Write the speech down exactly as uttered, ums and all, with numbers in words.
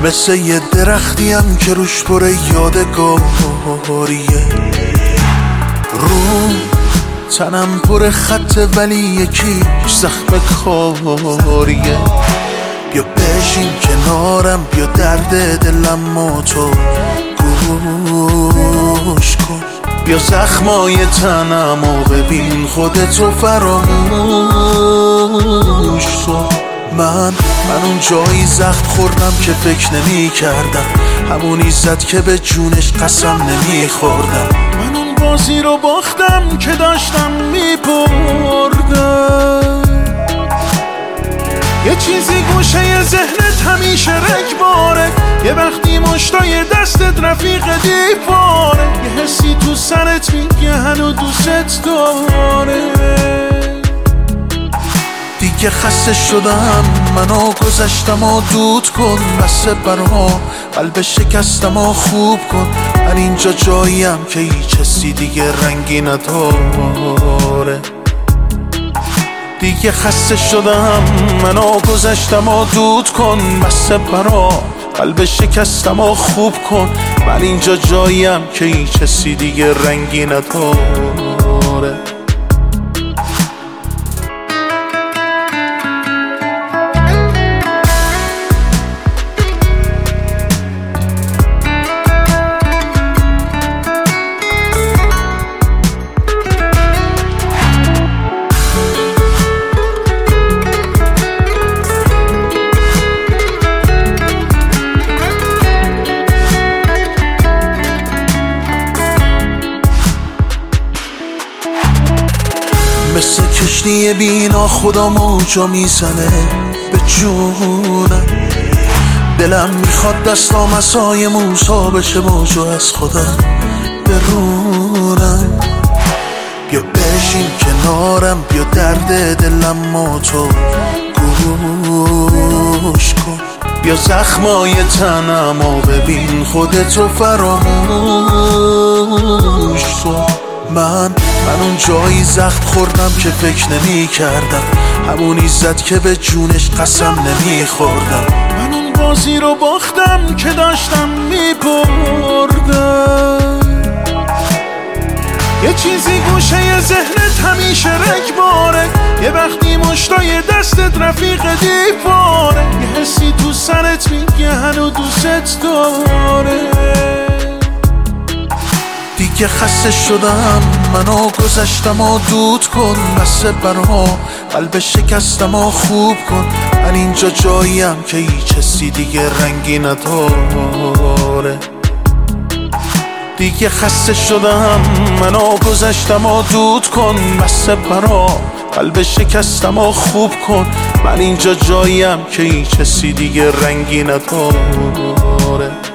مثل یه درختیم که روش پر یادگاریه. رو تنم پر خطه ولی یکیش زخم کاریه. بیا بشین کنارم، بیا درد دلم و تو گوش کن. بیا زخمای تنم و ببین خودتو فراموش کن. من من اون جایی زخم خوردم که فکر نمی کردم، همونی زد که به جونش قسم نمی خوردم. من اون بازی رو باختم که داشتم می بردم. یه چیزی گوشه ذهنت همیشه رگباره، یه وقتی مشتای دستت رفیق دیواره، یه حسی تو سرت میگه هنو دوست داره. دیگه خسته شدم، منو گذشتم و دود کن. بس برا قلب شکستم و خوب کن. من اینجا جاییم که هیچ حسی دیگه رنگی نداره. دیگه خسته شدم، منو گذشتم و دود کن. بس برا قلب شکستم و خوب کن. من اینجا جاییم که هیچ حسی دیگه رنگی نداره. مثل کشتی بینا خدا موجا میزنه به جونم. دلم میخواد دستام عصای موسا بشه موجا از خودم برونم. بیا بشین کنارم، بیا درد دلم و تو گوش کن. بیا زخمای تنم و ببین خودتو فراموش کن. من من اون جایی زخم خوردم که فکر نمی کردم، همونی زد که به جونش قسم نمی خوردم. من اون بازی رو باختم که داشتم می بردم. یه چیزی گوشه ذهنت همیشه رگباره، یه وقتی مشتای دستت رفیق دیواره، یه حسی تو سرت میگه هنو دوست داره. دیگه خسته شدم، منو گذشتم و دود کن. بس برا قلب شکستم و خوب کن. من اینجا جاییم که هیچ حسی دیگه رنگی نداره. دیگه خسته شدم، منو گذشتم و دود کن. بس برا قلب شکستم و خوب کن. من اینجا جاییم که هیچ حسی دیگه رنگی نداره.